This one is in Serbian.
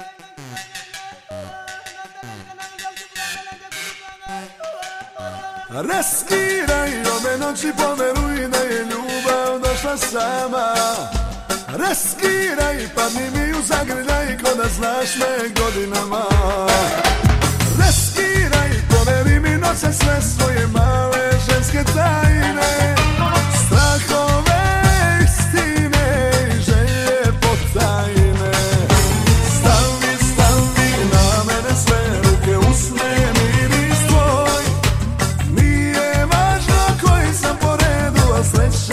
Raskiraj ove noći, poveruj da je ljubav došla sama. Raskiraj, padni mi u zagrljaj, ko da znaš me godinama. Raskiraj, poveri mi noće sve svoje male ženske tajne, strahove, istine i želje potajne. Stavi, stavi na mene sve ruke, usne miris tvoj. Nije važno koji sam po redu, a sreća